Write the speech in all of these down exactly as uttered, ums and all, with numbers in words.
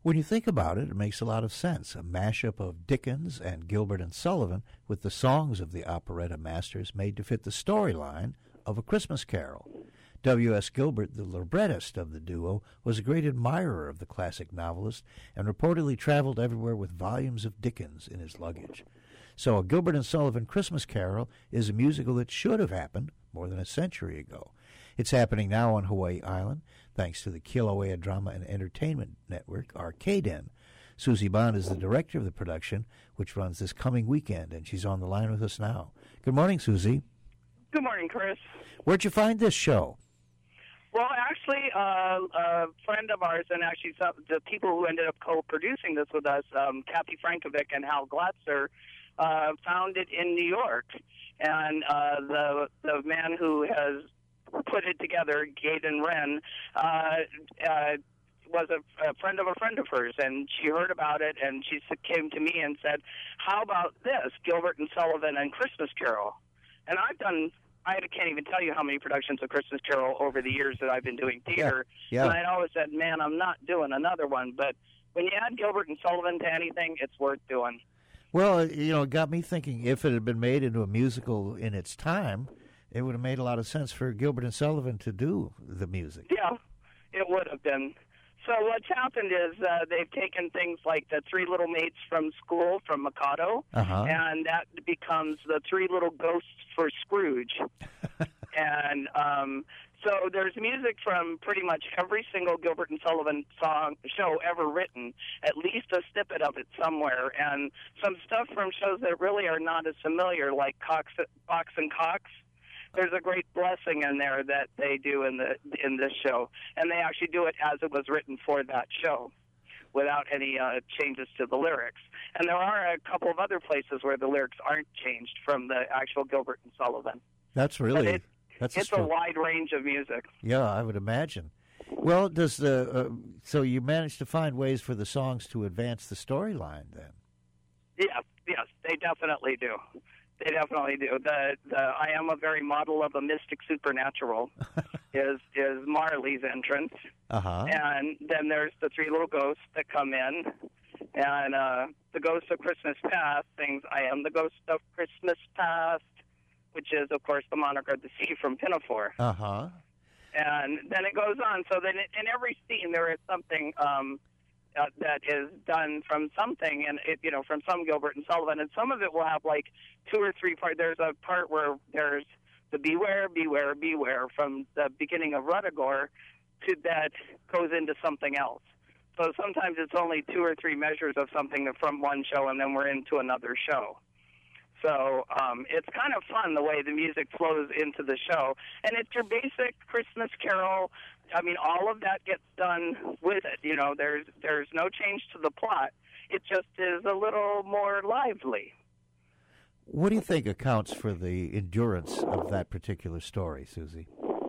When you think about it, it makes a lot of sense. A mashup of Dickens and Gilbert and Sullivan with the songs of the operetta masters made to fit the storyline of A Christmas Carol. W S. Gilbert, the librettist of the duo, was a great admirer of the classic novelist and reportedly traveled everywhere with volumes of Dickens in his luggage. So A Gilbert and Sullivan Christmas Carol is a musical that should have happened more than a century ago. It's happening now on Hawaii Island, thanks to the Kilauea Drama and Entertainment Network, or K D E N. Susie Bond is the director of the production, which runs this coming weekend, and she's on the line with us now. Good morning, Susie. Good morning, Chris. Where'd you find this show? Well, actually, uh, a friend of ours, and actually some, the people who ended up co-producing this with us, um, Kathy Frankovic and Hal Glatzer, uh, found it in New York. And uh, the the man who has put it together, Gaydon Wren, uh, uh, was a, a friend of a friend of hers, and she heard about it, and she came to me and said, how about this, Gilbert and Sullivan and Christmas Carol? And I've done... I can't even tell you how many productions of Christmas Carol over the years that I've been doing theater. Yeah, yeah. And I always said, man, I'm not doing another one. But when you add Gilbert and Sullivan to anything, it's worth doing. Well, you know, it got me thinking if it had been made into a musical in its time, it would have made a lot of sense for Gilbert and Sullivan to do the music. Yeah, it would have been. So what's happened is uh, they've taken things like the Three Little Maids from School from Mikado, uh-huh. and that becomes the Three Little Ghosts for Scrooge. and um, so there's music from pretty much every single Gilbert and Sullivan song show ever written, at least a snippet of it somewhere, and some stuff from shows that really are not as familiar, like Cox, Box and Cox. There's a great blessing in there that they do in the in this show, and they actually do it as it was written for that show, without any uh, changes to the lyrics. And there are a couple of other places where the lyrics aren't changed from the actual Gilbert and Sullivan. That's really it, that's it's a, a wide range of music. Yeah, I would imagine. Well, does the uh, so you managed to find ways for the songs to advance the storyline then? Yes, yes, they definitely do. They definitely do. The the I am a very model of a mystic supernatural is is Marley's entrance, uh-huh. and then there's the three little ghosts that come in, and uh, the ghost of Christmas Past sings "I am the ghost of Christmas Past," which is of course the monarch of the sea from Pinafore. Uh huh. And then it goes on. So then in every scene there is something. Um, Uh, that is done from something, and it, you know, from some Gilbert and Sullivan, and some of it will have like two or three parts. There's a part where there's the "Beware, Beware, Beware" from the beginning of Ruthergore to that goes into something else. So sometimes it's only two or three measures of something from one show, and then we're into another show. So um, it's kind of fun the way the music flows into the show. And it's your basic Christmas Carol. I mean, all of that gets done with it. You know, there's there's no change to the plot. It just is a little more lively. What do you think accounts for the endurance of that particular story, Susie?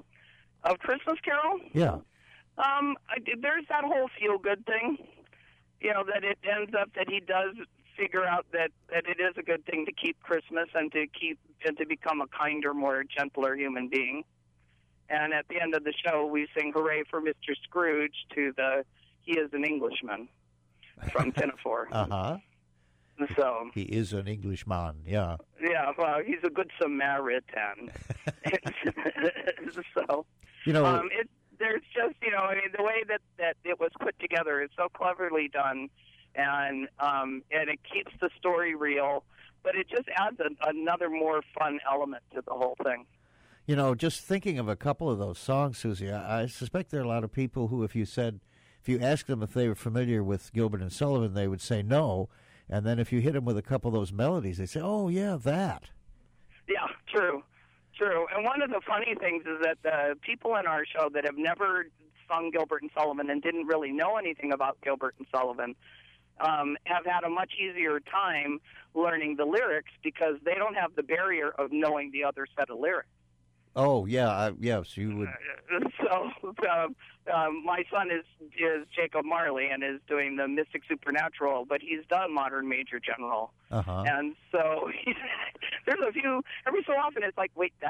Of Christmas Carol? Yeah. Um, I, there's that whole feel-good thing. You know, that it ends up that he does figure out that, that it is a good thing to keep Christmas and to keep and to become a kinder, more gentler human being. And at the end of the show, we sing "Hooray for Mister Scrooge" to the "He is an Englishman" from Pinafore. Uh-huh. So he is an Englishman, yeah. Yeah, well, he's a good Samaritan. so, you know, um, it, there's just, you know, I mean, the way that, that it was put together is so cleverly done. And um, and it keeps the story real, but it just adds a, another more fun element to the whole thing. You know, just thinking of a couple of those songs, Susie, I, I suspect there are a lot of people who, if you said, if you asked them if they were familiar with Gilbert and Sullivan, they would say no. And then if you hit them with a couple of those melodies, they say, oh, yeah, that. Yeah, true, true. And one of the funny things is that the people in our show that have never sung Gilbert and Sullivan and didn't really know anything about Gilbert and Sullivan Um, have had a much easier time learning the lyrics because they don't have the barrier of knowing the other set of lyrics. Oh, yeah, I, yes, you would. So um, um, my son is is Jacob Marley and is doing the Mystic Supernatural, but he's done Modern Major General. Uh-huh. And so there's a few, every so often it's like, wait, that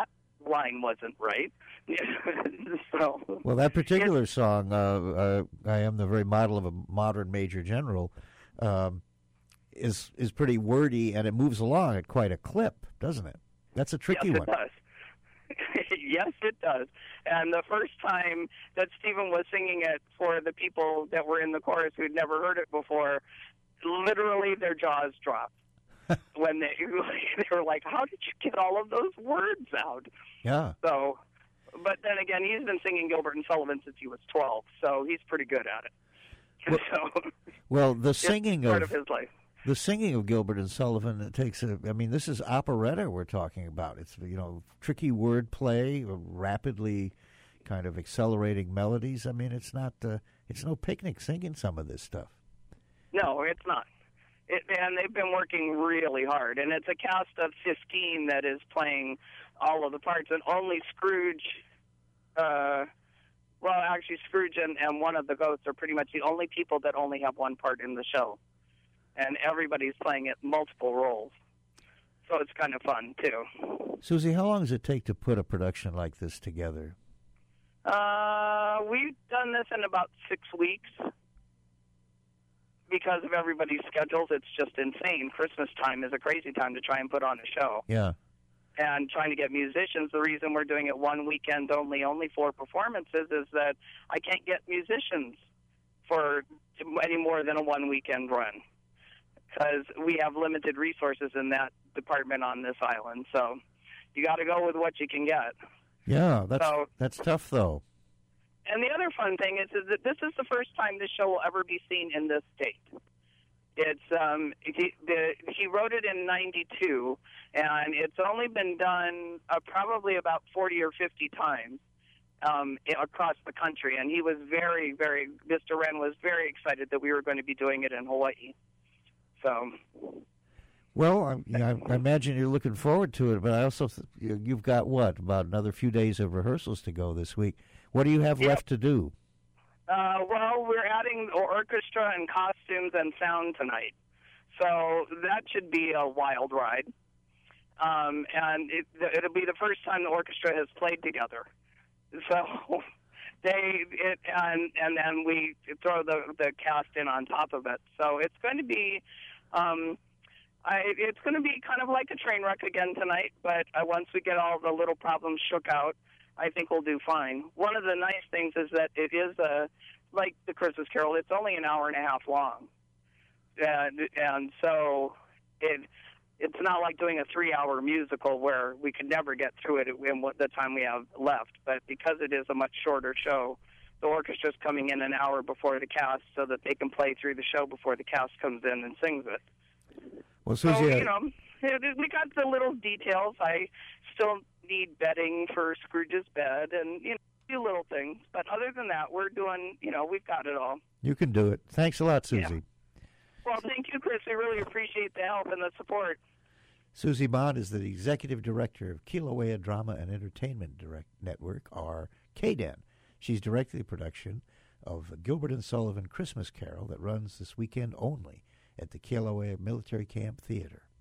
line wasn't right. So, well, that particular song, uh, uh, "I Am the Very Model of a Modern Major General," um, is is pretty wordy, and it moves along at quite a clip, doesn't it? That's a tricky yes, one. Yes, it does. Yes, it does. And the first time that Stephen was singing it for the people that were in the chorus who'd never heard it before, literally their jaws dropped. When they, they were like, how did you get all of those words out? Yeah. So, but then again, he's been singing Gilbert and Sullivan since he was twelve, so he's pretty good at it. Well, so, well the singing it's part of, of his life. The singing of Gilbert and Sullivan, it takes a, I mean, this is operetta we're talking about. It's, you know, tricky word play, rapidly kind of accelerating melodies. I mean, it's not, uh, it's no picnic singing some of this stuff. No, it's not. It, and they've been working really hard. And it's a cast of fifteen that is playing all of the parts. And only Scrooge, uh, well, actually Scrooge and, and one of the ghosts are pretty much the only people that only have one part in the show. And everybody's playing it multiple roles. So it's kind of fun, too. Susie, how long does it take to put a production like this together? Uh, we've done this in about six weeks. Because of everybody's schedules, it's just insane. Christmas time is a crazy time to try and put on a show. Yeah. And trying to get musicians, the reason we're doing it one weekend only, only four performances, is that I can't get musicians for any more than a one weekend run. Because we have limited resources in that department on this island. So you got to go with what you can get. Yeah, that's so, that's tough, though. And the other fun thing is, is that this is the first time this show will ever be seen in this state. It's um, he, the, he wrote it in ninety-two, and it's only been done uh, probably about forty or fifty times um, across the country. And he was very, very, Mister Wren was very excited that we were going to be doing it in Hawaii. So, well, I, I, I imagine you're looking forward to it, but I also th- you've got what, about another few days of rehearsals to go this week. What do you have yep. left to do? Uh, well, we're adding orchestra and costumes and sound tonight, so that should be a wild ride. Um, and it, it'll be the first time the orchestra has played together. So. They it, and and then we throw the the cast in on top of it. So it's going to be, um, I it's going to be kind of like a train wreck again tonight. But uh, once we get all the little problems shook out, I think we'll do fine. One of the nice things is that it is a like the Christmas Carol. It's only an hour and a half long, and and so it. It's not like doing a three-hour musical where we could never get through it in what the time we have left. But because it is a much shorter show, the orchestra's coming in an hour before the cast so that they can play through the show before the cast comes in and sings it. Well, Susie, so, you know, we got the little details. I still need bedding for Scrooge's bed and, you know, a few little things. But other than that, we're doing, you know, we've got it all. You can do it. Thanks a lot, Susie. Yeah. Well, thank you, Chris. We really appreciate the help and the support. Susie Bond is the Executive Director of Kilauea Drama and Entertainment Direct Network, or K D E N. She's directed the production of Gilbert and Sullivan Christmas Carol that runs this weekend only at the Kilauea Military Camp Theater.